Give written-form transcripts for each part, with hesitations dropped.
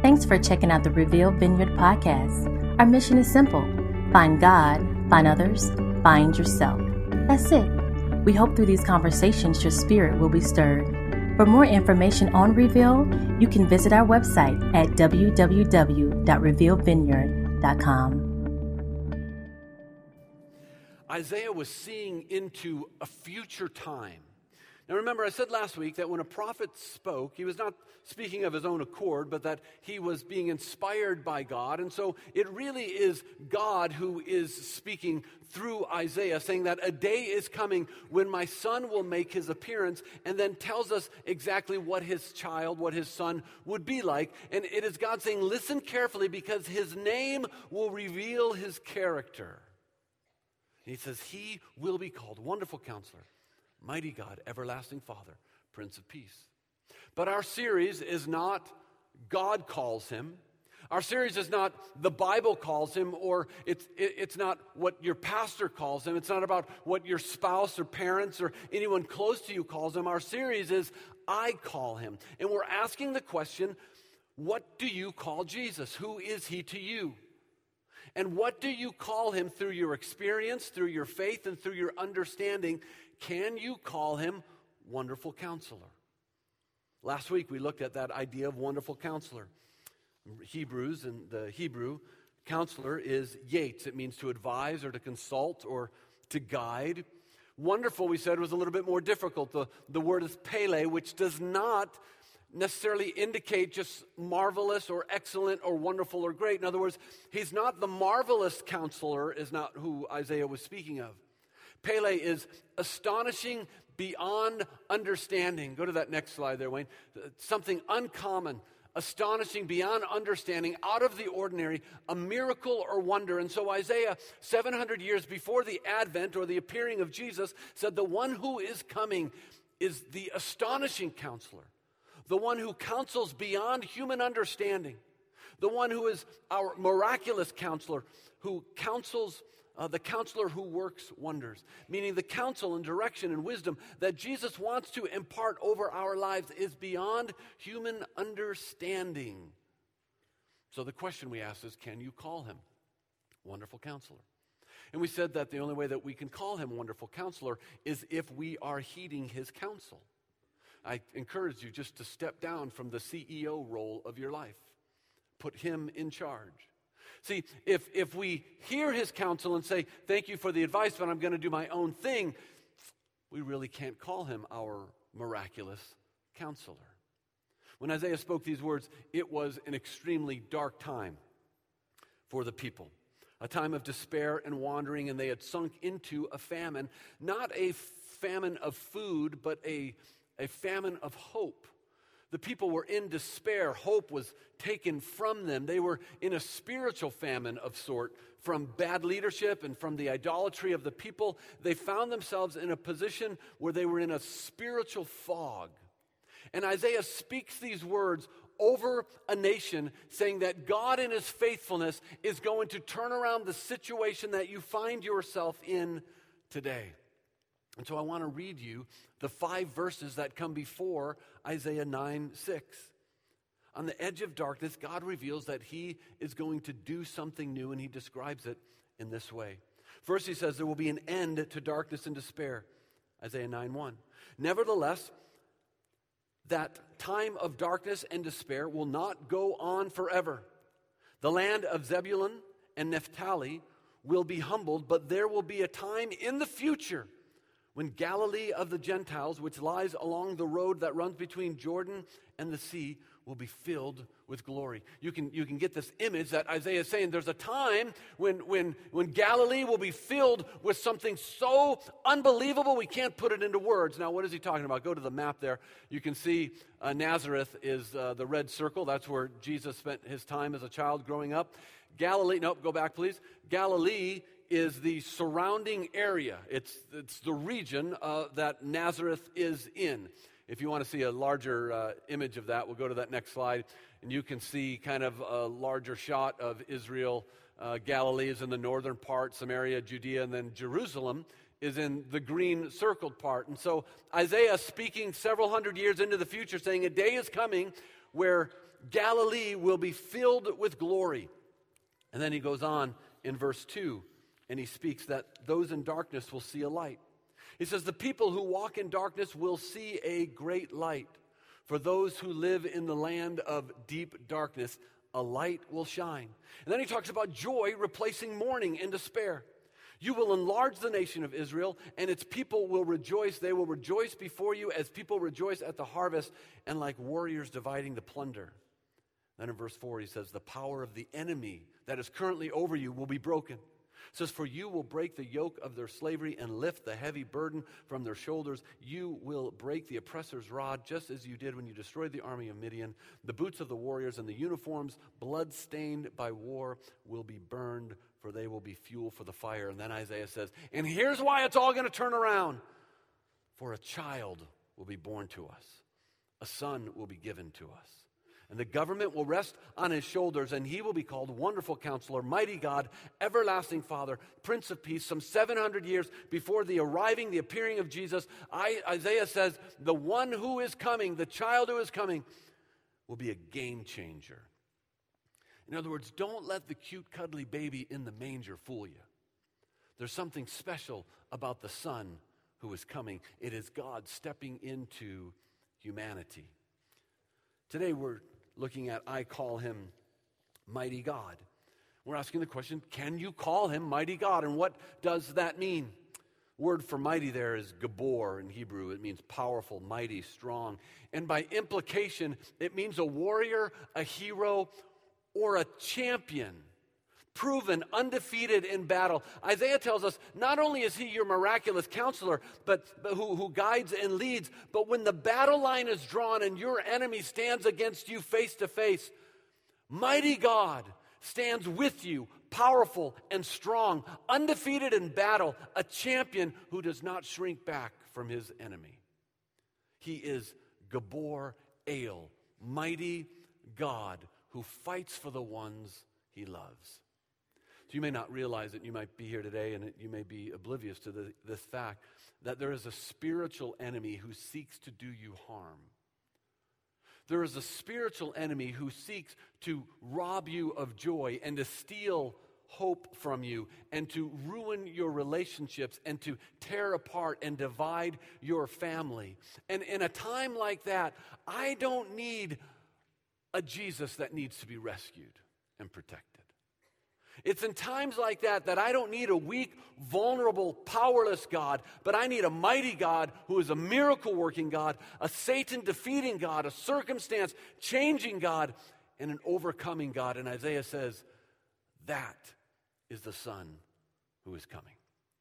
Thanks for checking out the Reveal Vineyard podcast. Our mission is simple. Find God, find others, find yourself. That's it. We hope through these conversations your spirit will be stirred. For more information on Reveal, you can visit our website at www.revealvineyard.com. Isaiah was seeing into a future time. Now remember, I said last week that when a prophet spoke, he was not speaking of his own accord, but that he was being inspired by God. And so it really is God who is speaking through Isaiah, saying that a day is coming when my son will make his appearance, and then tells us exactly what his child, what his son would be like. And it is God saying, listen carefully, because his name will reveal his character. And he says, he will be called Wonderful Counselor, Mighty God, Everlasting Father, Prince of Peace. But our series is not God calls him. Our series is not the Bible calls him, or it's not what your pastor calls him. It's not about what your spouse or parents or anyone close to you calls him. Our series is I call him. And we're asking the question, what do you call Jesus? Who is he to you? And what do you call him through your experience, through your faith, and through your understanding? Can you call him Wonderful Counselor? Last week we looked at that idea of Wonderful Counselor. Hebrews, and the Hebrew counselor is yates. It means to advise or to consult or to guide. Wonderful, we said, was a little bit more difficult. The word is pele, which does not necessarily indicate just marvelous or excellent or wonderful or great. In other words, he's not the marvelous counselor, is not who Isaiah was speaking of. Pele is astonishing beyond understanding. Go to that next slide there, Wayne. Something uncommon, astonishing beyond understanding, out of the ordinary, a miracle or wonder. And so Isaiah, 700 years before the advent or the appearing of Jesus, said the one who is coming is the astonishing counselor, the one who counsels beyond human understanding, the one who is our miraculous counselor, who counsels the counselor who works wonders, meaning the counsel and direction and wisdom that Jesus wants to impart over our lives is beyond human understanding. So the question we ask is, can you call him Wonderful Counselor? And we said that the only way that we can call him Wonderful Counselor is if we are heeding his counsel. I encourage you just to step down from the CEO role of your life. Put him in charge. See, if we hear his counsel and say, thank you for the advice, but I'm going to do my own thing, we really can't call him our miraculous counselor. When Isaiah spoke these words, it was an extremely dark time for the people, a time of despair and wandering, and they had sunk into a famine, not a famine of food, but a famine of hope. The people were in despair. Hope was taken from them. They were in a spiritual famine of sort from bad leadership and from the idolatry of the people. They found themselves in a position where they were in a spiritual fog. And Isaiah speaks these words over a nation, saying that God in his faithfulness is going to turn around the situation that you find yourself in today. And so I want to read you the 5 verses that come before Isaiah 9:6. On the edge of darkness, God reveals that he is going to do something new, and he describes it in this way. First, he says there will be an end to darkness and despair. Isaiah 9:1. Nevertheless, that time of darkness and despair will not go on forever. The land of Zebulun and Naphtali will be humbled, but there will be a time in the future when Galilee of the Gentiles, which lies along the road that runs between Jordan and the sea, will be filled with glory. You can get this image that Isaiah is saying there's a time when Galilee will be filled with something so unbelievable we can't put it into words. Now, what is he talking about? Go to the map there. You can see Nazareth is the red circle. That's where Jesus spent his time as a child growing up. Galilee, nope, go back please. Galilee is the surrounding area. It's the region that Nazareth is in. If you want to see a larger image of that, we'll go to that next slide, and you can see kind of a larger shot of Israel. Galilee is in the northern part, Samaria, Judea, and then Jerusalem is in the green circled part. And so Isaiah, speaking several hundred years into the future, saying a day is coming where Galilee will be filled with glory. And then he goes on in verse 2, and he speaks that those in darkness will see a light. He says, the people who walk in darkness will see a great light. For those who live in the land of deep darkness, a light will shine. And then he talks about joy replacing mourning and despair. You will enlarge the nation of Israel, and its people will rejoice. They will rejoice before you as people rejoice at the harvest, and like warriors dividing the plunder. Then in verse 4 he says, the power of the enemy that is currently over you will be broken. It says, for you will break the yoke of their slavery and lift the heavy burden from their shoulders. You will break the oppressor's rod, just as you did when you destroyed the army of Midian. The boots of the warriors and the uniforms, blood-stained by war, will be burned, for they will be fuel for the fire. And then Isaiah says, and here's why it's all going to turn around. For a child will be born to us. A son will be given to us. And the government will rest on his shoulders, and he will be called Wonderful Counselor, Mighty God, Everlasting Father, Prince of Peace. Some 700 years before the appearing of Jesus, Isaiah says, the one who is coming, the child who is coming, will be a game changer. In other words, don't let the cute, cuddly baby in the manger fool you. There's something special about the Son who is coming. It is God stepping into humanity. Today we're looking at I call him Mighty God. We're asking the question, can you call him Mighty God? And what does that mean? Word for mighty there is Gabor in Hebrew. It means powerful, mighty, strong. And by implication, it means a warrior, a hero, or a champion. Proven, undefeated in battle. Isaiah tells us not only is he your miraculous counselor, but who guides and leads, but when the battle line is drawn and your enemy stands against you face to face, mighty God stands with you, powerful and strong, undefeated in battle, a champion who does not shrink back from his enemy. He is Gabor El, mighty God who fights for the ones he loves. So you may not realize it. You might be here today and you may be oblivious to this fact that there is a spiritual enemy who seeks to do you harm. There is a spiritual enemy who seeks to rob you of joy and to steal hope from you and to ruin your relationships and to tear apart and divide your family. And in a time like that, I don't need a Jesus that needs to be rescued and protected. It's in times like that that I don't need a weak, vulnerable, powerless God, but I need a mighty God who is a miracle-working God, a Satan-defeating God, a circumstance-changing God, and an overcoming God. And Isaiah says, that is the Son who is coming.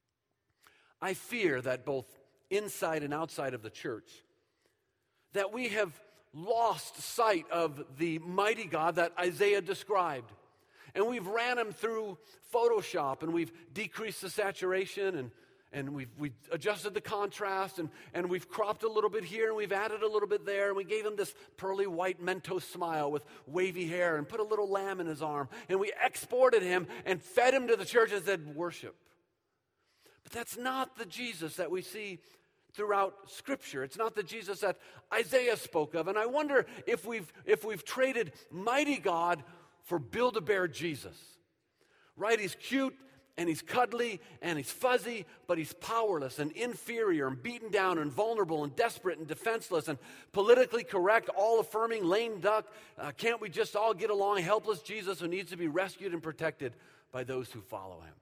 I fear that both inside and outside of the church, that we have lost sight of the mighty God that Isaiah described. And we've ran him through Photoshop, and we've decreased the saturation, and we've adjusted the contrast, and we've cropped a little bit here, and we've added a little bit there, and we gave him this pearly white Mentos smile with wavy hair, and put a little lamb in his arm, and we exported him and fed him to the church and said, worship. But that's not the Jesus that we see throughout Scripture. It's not the Jesus that Isaiah spoke of. And I wonder if we've traded mighty God for Build-A-Bear Jesus. Right? He's cute and he's cuddly and he's fuzzy, but he's powerless and inferior and beaten down and vulnerable and desperate and defenseless and politically correct, all-affirming, lame duck. Can't we just all get along? Helpless Jesus who needs to be rescued and protected by those who follow him.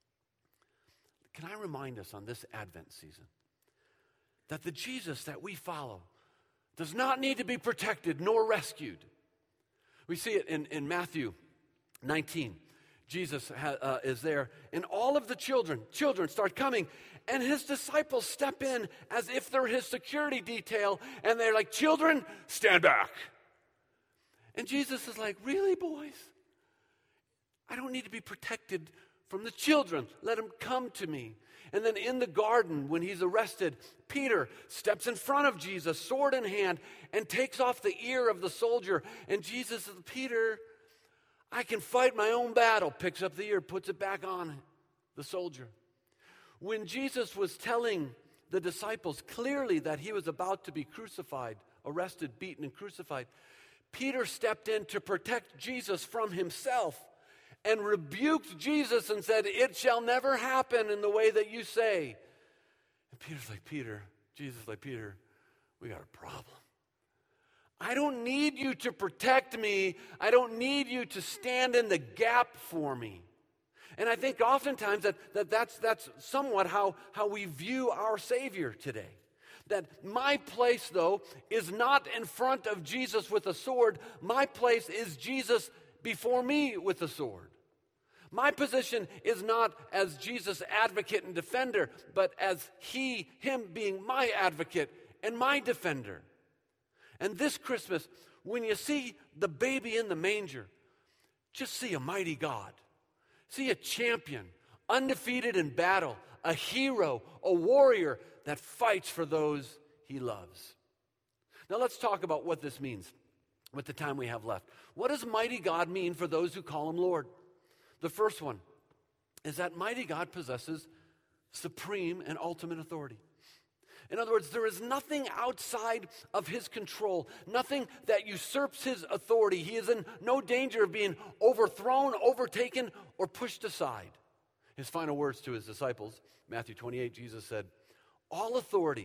Can I remind us on this Advent season that the Jesus that we follow does not need to be protected nor rescued. We see it in Matthew 19. Jesus is there, and all of the children start coming, and his disciples step in as if they're his security detail, and they're like, children, stand back. And Jesus is like, really, boys? I don't need to be protected from the children. Let them come to me. And then in the garden, when he's arrested, Peter steps in front of Jesus, sword in hand, and takes off the ear of the soldier. And Jesus says, Peter, I can fight my own battle. Picks up the ear, puts it back on the soldier. When Jesus was telling the disciples clearly that he was about to be crucified, arrested, beaten, and crucified, Peter stepped in to protect Jesus from himself and rebuked Jesus and said, "It shall never happen in the way that you say." And Jesus is like, "Peter, we got a problem. I don't need you to protect me. I don't need you to stand in the gap for me." And I think oftentimes that's somewhat how we view our Savior today. That my place, though, is not in front of Jesus with a sword. My place is Jesus before me with a sword. My position is not as Jesus' advocate and defender, but as him being my advocate and my defender. And this Christmas, when you see the baby in the manger, just see a mighty God. See a champion, undefeated in battle, a hero, a warrior that fights for those he loves. Now let's talk about what this means with the time we have left. What does mighty God mean for those who call him Lord? The first one is that mighty God possesses supreme and ultimate authority. In other words, there is nothing outside of his control, nothing that usurps his authority. He is in no danger of being overthrown, overtaken, or pushed aside. His final words to his disciples, Matthew 28, Jesus said, all authority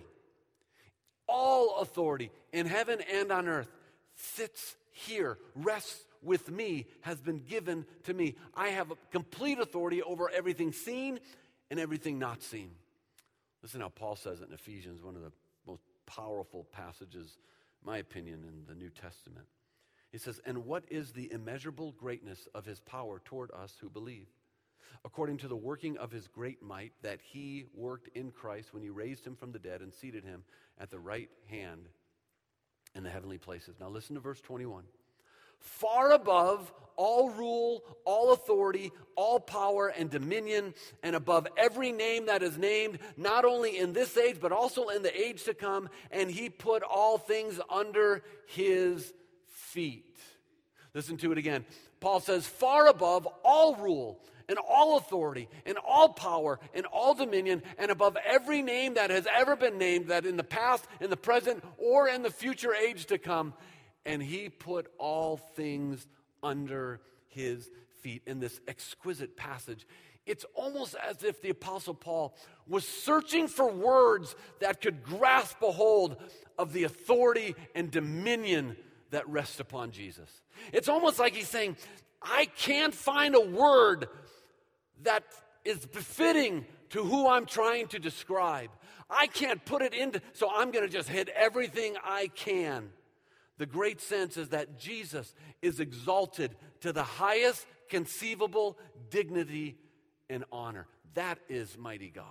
in heaven and on earth sits here, rests with me, has been given to me. I have complete authority over everything seen and everything not seen. Listen how Paul says it in Ephesians, one of the most powerful passages, in my opinion, in the New Testament. He says, "And what is the immeasurable greatness of his power toward us who believe? According to the working of his great might that he worked in Christ when he raised him from the dead and seated him at the right hand in the heavenly places." Now listen to verse 21. "Far above all rule, all authority, all power and dominion, and above every name that is named, not only in this age, but also in the age to come, and he put all things under his feet." Listen to it again. Paul says, far above all rule, and all authority, and all power, and all dominion, and above every name that has ever been named, that in the past, in the present, or in the future age to come, and he put all things under his feet. In this exquisite passage, it's almost as if the Apostle Paul was searching for words that could grasp a hold of the authority and dominion that rests upon Jesus. It's almost like he's saying, I can't find a word that is befitting to who I'm trying to describe. I can't put it into, so I'm going to just hit everything I can. The great sense is that Jesus is exalted to the highest conceivable dignity and honor. That is mighty God.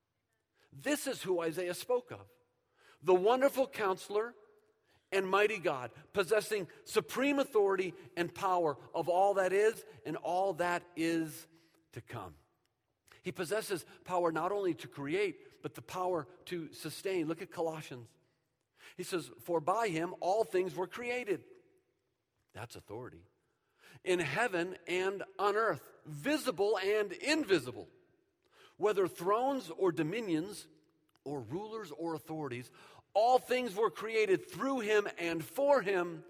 This is who Isaiah spoke of. The wonderful counselor and mighty God, possessing supreme authority and power of all that is and all that is to come. He possesses power not only to create, but the power to sustain. Look at Colossians. He says, "For by him all things were created." That's authority. "In heaven and on earth, visible and invisible. Whether thrones or dominions or rulers or authorities, all things were created through him and for him.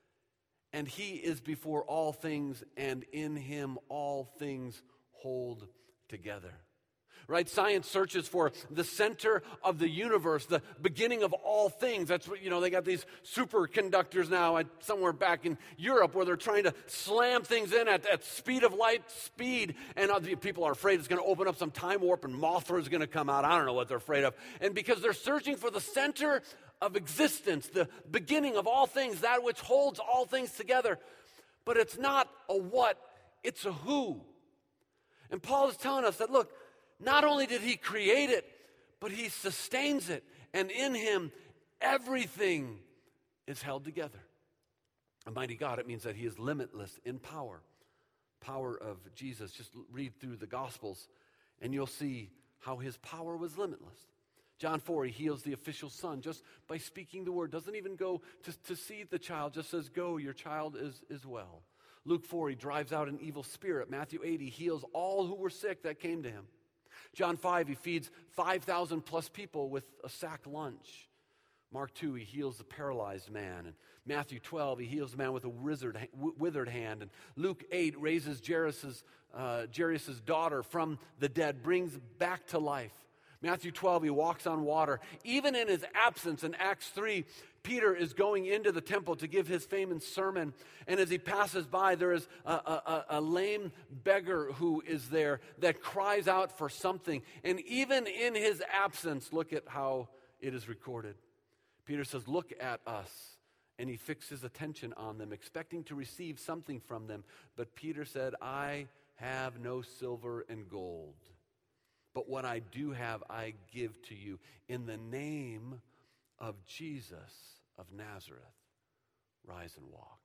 And he is before all things, and in him all things hold together." Right? Science searches for the center of the universe, the beginning of all things. That's what, they got these superconductors now somewhere back in Europe where they're trying to slam things in at speed of light speed. And other people are afraid it's going to open up some time warp and Mothra is going to come out. I don't know what they're afraid of. And because they're searching for the center of existence, the beginning of all things, that which holds all things together. But it's not a what, it's a who. And Paul is telling us that, look, not only did he create it, but he sustains it. And in him, everything is held together. A mighty God, it means that he is limitless in power. Power of Jesus. Just read through the Gospels, and you'll see how his power was limitless. John 4, he heals the official son just by speaking the word. Doesn't even go to see the child, just says, "Go, your child is well." Luke 4, he drives out an evil spirit. Matthew 8, he heals all who were sick that came to him. John 5, he feeds 5,000 plus people with a sack lunch. Mark 2, he heals the paralyzed man. And Matthew 12, he heals the man with a withered hand. And Luke 8 raises Jairus' daughter from the dead, brings back to life. Matthew 12, he walks on water. Even in his absence in Acts 3, Peter is going into the temple to give his famous sermon. And as he passes by, there is a lame beggar who is there that cries out for something. And even in his absence, look at how it is recorded. Peter says, "Look at us." And he fixed his attention on them, expecting to receive something from them. But Peter said, "I have no silver and gold. But what I do have, I give to you. In the name of Jesus of Nazareth, rise and walk."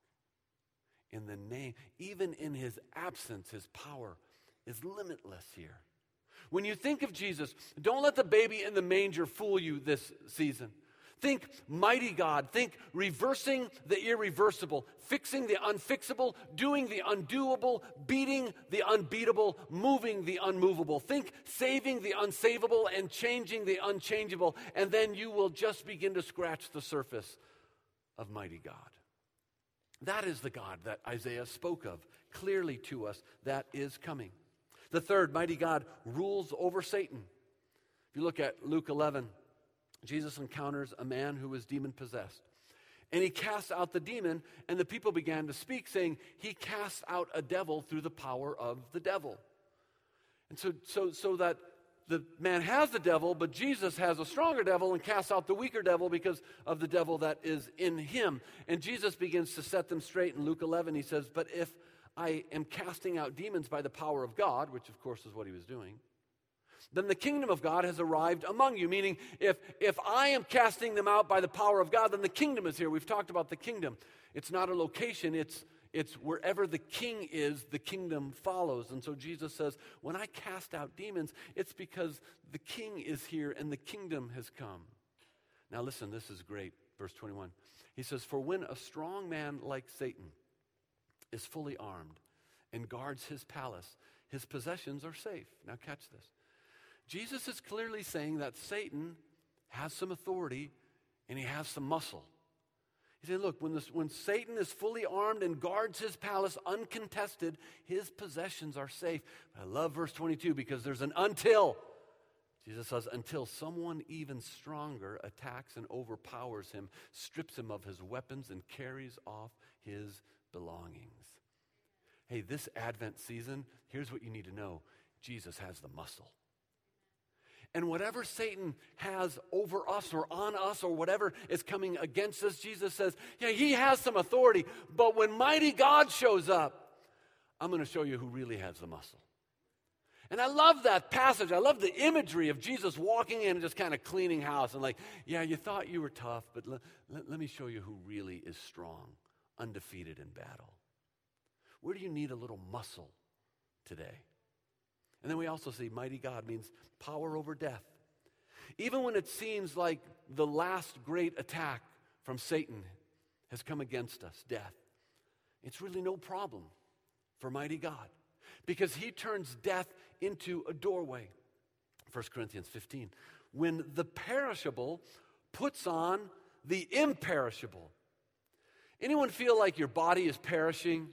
In the name, even in his absence, his power is limitless here. When you think of Jesus, don't let the baby in the manger fool you this season. Think mighty God. Think reversing the irreversible, fixing the unfixable, doing the undoable, beating the unbeatable, moving the unmovable. Think saving the unsavable and changing the unchangeable, and then you will just begin to scratch the surface of mighty God. That is the God that Isaiah spoke of clearly to us that is coming. The third, mighty God rules over Satan. If you look at Luke 11, Jesus encounters a man who was demon-possessed. And he casts out the demon, and the people began to speak, saying, he casts out a devil through the power of the devil. And so that the man has the devil, but Jesus has a stronger devil and casts out the weaker devil because of the devil that is in him. And Jesus begins to set them straight in Luke 11. He says, "But if I am casting out demons by the power of God," which of course is what he was doing, "then the kingdom of God has arrived among you." Meaning, if I am casting them out by the power of God, then the kingdom is here. We've talked about the kingdom. It's not a location. It's wherever the king is, the kingdom follows. And so Jesus says, when I cast out demons, it's because the king is here and the kingdom has come. Now listen, this is great. Verse 21. He says, "For when a strong man like Satan is fully armed and guards his palace, his possessions are safe." Now catch this. Jesus is clearly saying that Satan has some authority and he has some muscle. He said, look, when Satan is fully armed and guards his palace uncontested, his possessions are safe. I love verse 22 because there's an until. Jesus says, until someone even stronger attacks and overpowers him, strips him of his weapons, and carries off his belongings. Hey, this Advent season, here's what you need to know. Jesus has the muscle. And whatever Satan has over us or on us or whatever is coming against us, Jesus says, yeah, he has some authority. But when mighty God shows up, I'm going to show you who really has the muscle. And I love that passage. I love the imagery of Jesus walking in and just kind of cleaning house. And like, yeah, you thought you were tough, but let me show you who really is strong, undefeated in battle. Where do you need a little muscle today? And then we also see mighty God means power over death. Even when it seems like the last great attack from Satan has come against us, death, it's really no problem for mighty God because he turns death into a doorway. 1 Corinthians 15. When the perishable puts on the imperishable. Anyone feel like your body is perishing?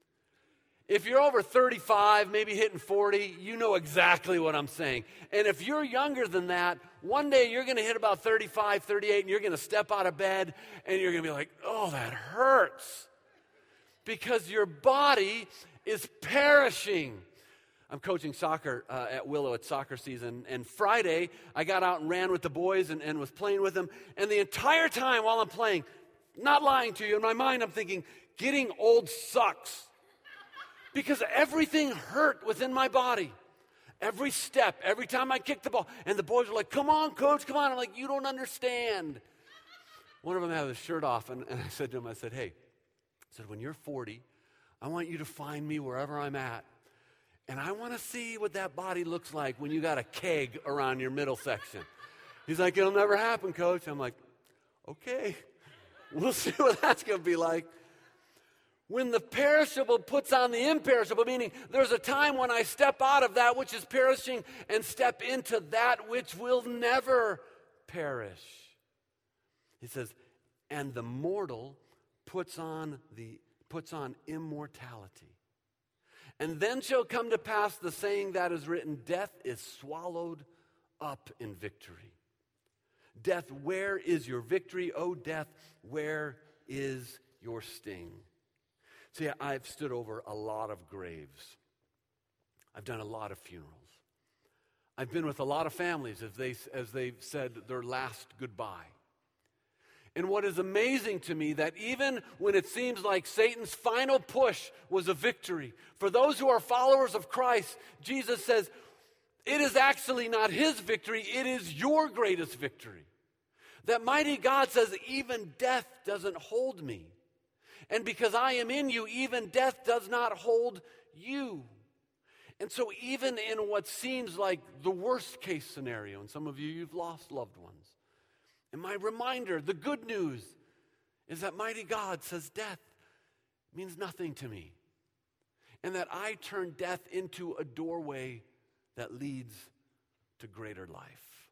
If you're over 35, maybe hitting 40, you know exactly what I'm saying. And if you're younger than that, one day you're going to hit about 35, 38, and you're going to step out of bed, and you're going to be like, oh, that hurts. Because your body is perishing. I'm coaching soccer at Willow. It's soccer season. And Friday, I got out and ran with the boys and was playing with them. And the entire time while I'm playing, not lying to you, in my mind I'm thinking, getting old sucks. Because everything hurt within my body. Every step, every time I kicked the ball. And the boys were like, come on, coach, come on. I'm like, you don't understand. One of them had his shirt off, and I said to him, I said, hey, when you're 40, I want you to find me wherever I'm at. And I want to see what that body looks like when you got a keg around your middle section. He's like, it'll never happen, coach. I'm like, okay, we'll see what that's going to be like. When the perishable puts on the imperishable, meaning there's a time when I step out of that which is perishing and step into that which will never perish. He says, and the mortal puts on immortality. And then shall come to pass the saying that is written, death is swallowed up in victory. Death, where is your victory? O death, where is your sting? See, I've stood over a lot of graves. I've done a lot of funerals. I've been with a lot of families as they've said their last goodbye. And what is amazing to me, that even when it seems like Satan's final push was a victory, for those who are followers of Christ, Jesus says, it is actually not his victory, it is your greatest victory. That mighty God says, even death doesn't hold me. And because I am in you, even death does not hold you. And so even in what seems like the worst case scenario, and some of you've lost loved ones, and my reminder, the good news, is that mighty God says death means nothing to me. And that I turn death into a doorway that leads to greater life.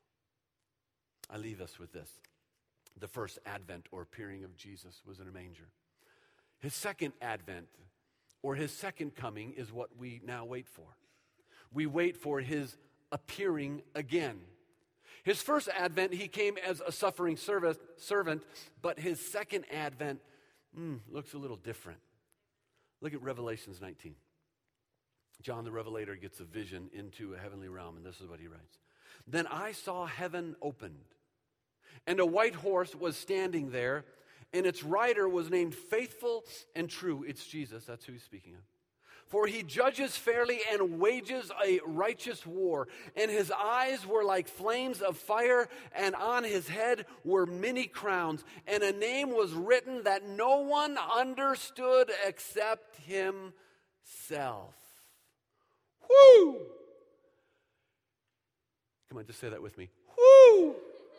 I leave us with this. The first advent or appearing of Jesus was in a manger. His second advent or his second coming is what we now wait for. We wait for his appearing again. His first advent, he came as a suffering servant, but his second advent looks a little different. Look at Revelations 19. John the Revelator gets a vision into a heavenly realm, and this is what he writes. Then I saw heaven opened, and a white horse was standing there, and its rider was named Faithful and True. It's Jesus, that's who he's speaking of. For he judges fairly and wages a righteous war. And his eyes were like flames of fire, and on his head were many crowns. And a name was written that no one understood except himself. Whoo! Come on, just say that with me. Whoo!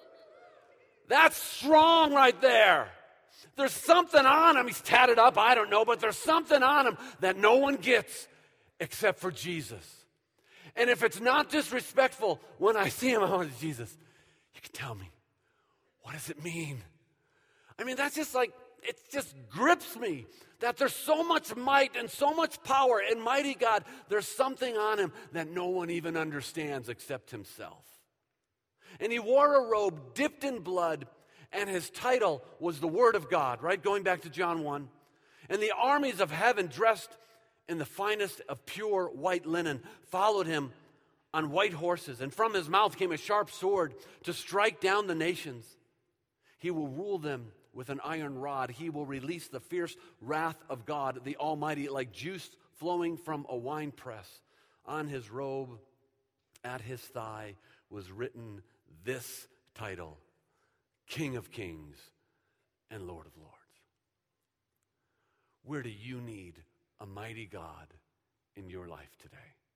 That's strong right there. There's something on him. He's tatted up, I don't know, but there's something on him that no one gets except for Jesus. And if it's not disrespectful, when I see him, I want to Jesus, you can tell me, what does it mean? I mean, that's just like, it just grips me that there's so much might and so much power in mighty God. There's something on him that no one even understands except himself. And he wore a robe dipped in blood, and his title was the Word of God, right? Going back to John 1. And the armies of heaven, dressed in the finest of pure white linen, followed him on white horses. And from his mouth came a sharp sword to strike down the nations. He will rule them with an iron rod. He will release the fierce wrath of God, the Almighty, like juice flowing from a winepress. On his robe, at his thigh, was written this title: King of Kings and Lord of Lords. Where do you need a mighty God in your life today?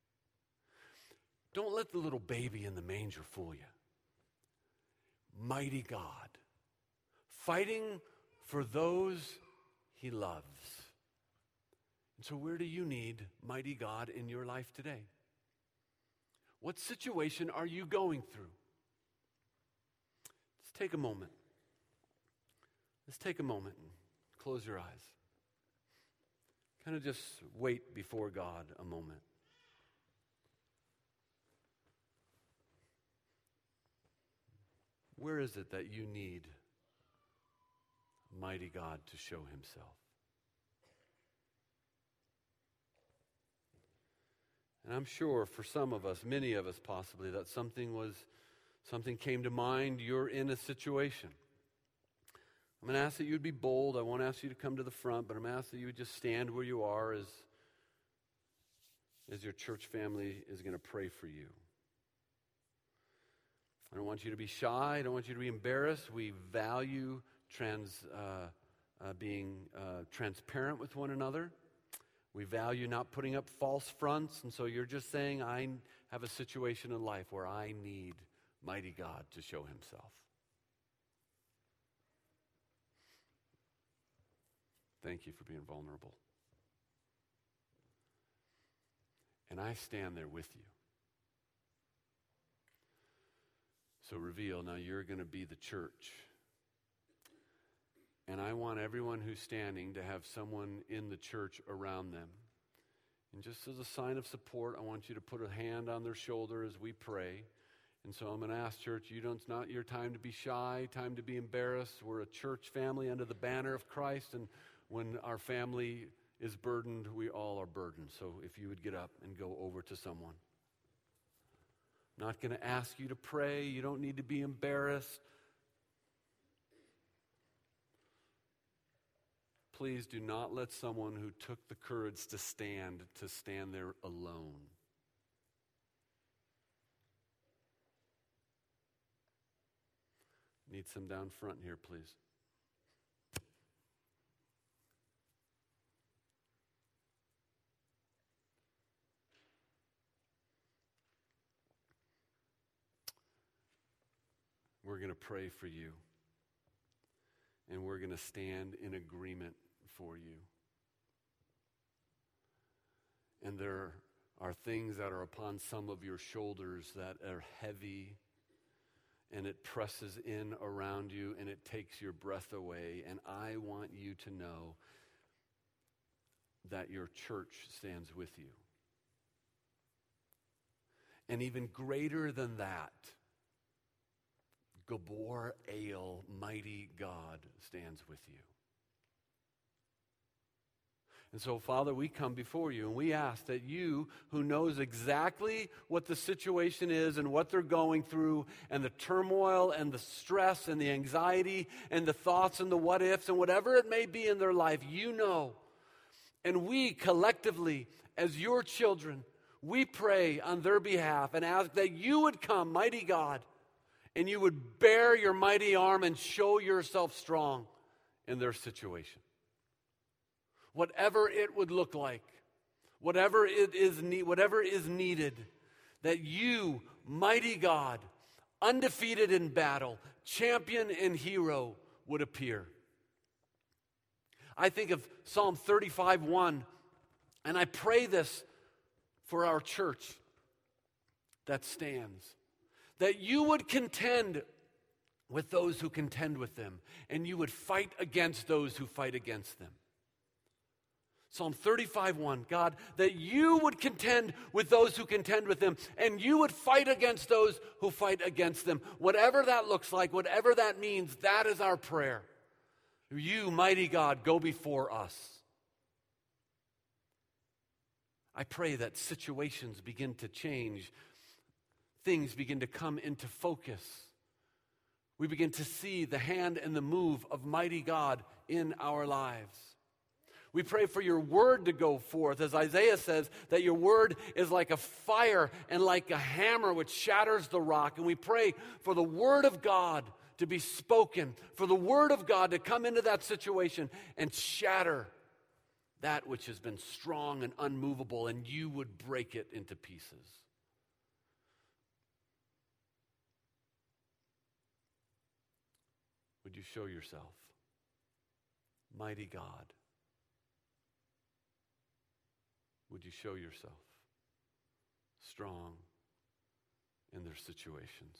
Don't let the little baby in the manger fool you. Mighty God, fighting for those he loves. And so where do you need mighty God in your life today? What situation are you going through? Let's take a moment. Let's take a moment and close your eyes. Kind of just wait before God a moment. Where is it that you need mighty God to show himself? And I'm sure for some of us, many of us possibly, that something came to mind. You're in a situation. I'm going to ask that you would be bold. I won't ask you to come to the front, but I'm going to ask that you would just stand where you are as your church family is going to pray for you. I don't want you to be shy. I don't want you to be embarrassed. We value being transparent with one another. We value not putting up false fronts. And so you're just saying, I have a situation in life where I need mighty God to show himself. Thank you for being vulnerable. And I stand there with you. So Reveal, now you're going to be the church. And I want everyone who's standing to have someone in the church around them. And just as a sign of support, I want you to put a hand on their shoulder as we pray. And so I'm going to ask, church, it's not your time to be shy, time to be embarrassed. We're a church family under the banner of Christ, and when our family is burdened, we all are burdened. So if you would get up and go over to someone. I'm not going to ask you to pray. You don't need to be embarrassed. Please do not let someone who took the courage to stand there alone. Need some down front here, please. We're going to pray for you. And we're going to stand in agreement for you. And there are things that are upon some of your shoulders that are heavy, and it presses in around you, and it takes your breath away. And I want you to know that your church stands with you. And even greater than that, Gabor El, mighty God, stands with you. And so, Father, we come before you and we ask that you, who knows exactly what the situation is and what they're going through and the turmoil and the stress and the anxiety and the thoughts and the what ifs and whatever it may be in their life, you know. And we collectively, as your children, we pray on their behalf and ask that you would come, mighty God, and you would bear your mighty arm and show yourself strong in their situation. Whatever it would look like, whatever is needed, that you, mighty God, undefeated in battle, champion and hero, would appear. I think of Psalm 35:1, and I pray this for our church that stands. That you would contend with those who contend with them, and you would fight against those who fight against them. Psalm 35:1, God, that you would contend with those who contend with them, and you would fight against those who fight against them. Whatever that looks like, whatever that means, that is our prayer. You, mighty God, go before us. I pray that situations begin to change. Things begin to come into focus. We begin to see the hand and the move of mighty God in our lives. We pray for your word to go forth, as Isaiah says, that your word is like a fire and like a hammer which shatters the rock. And we pray for the word of God to be spoken, for the word of God to come into that situation and shatter that which has been strong and unmovable, and you would break it into pieces. Would you show yourself, mighty God? Would you show yourself strong in their situations?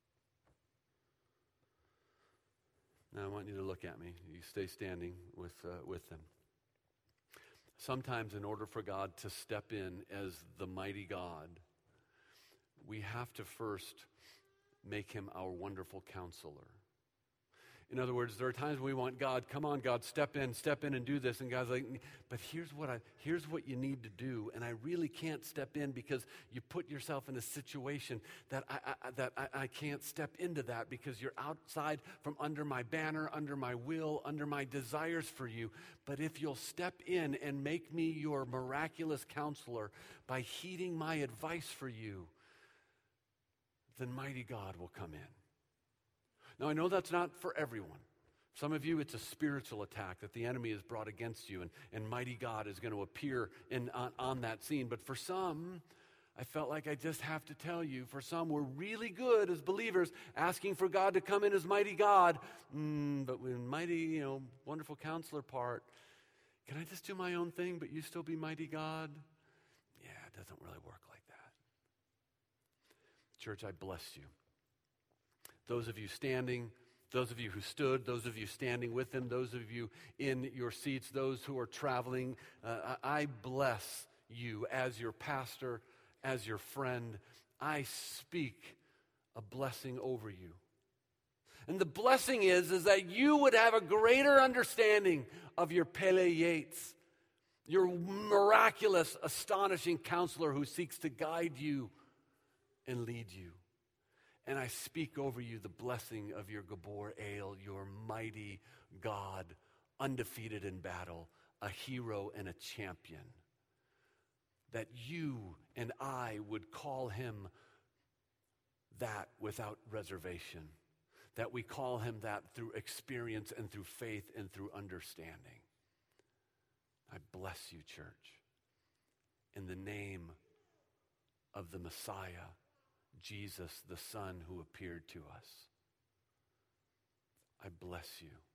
Now I want you to look at me. You stay standing with them. Sometimes in order for God to step in as the mighty God, we have to first make him our wonderful counselor. In other words, there are times we want God, come on, God, step in and do this. And God's like, but here's what you need to do. And I really can't step in because you put yourself in a situation that I can't step into that because you're outside from under my banner, under my will, under my desires for you. But if you'll step in and make me your miraculous counselor by heeding my advice for you, then mighty God will come in. Now, I know that's not for everyone. Some of you, it's a spiritual attack that the enemy has brought against you, and mighty God is going to appear on that scene. But for some, I felt like I just have to tell you, for some, we're really good as believers asking for God to come in as mighty God. But when mighty, wonderful counselor part, Can I just do my own thing, but you still be mighty God? Yeah, it doesn't really work like that. Church, I bless you. Those of you standing, those of you who stood, those of you standing with him, those of you in your seats, those who are traveling, I bless you as your pastor, as your friend. I speak a blessing over you. And the blessing is that you would have a greater understanding of your Pele Yates, your miraculous, astonishing counselor who seeks to guide you and lead you. And I speak over you the blessing of your Gabor El, your mighty God, undefeated in battle, a hero and a champion. That you and I would call him that without reservation. That we call him that through experience and through faith and through understanding. I bless you, church, in the name of the Messiah, Jesus, the Son who appeared to us. I bless you.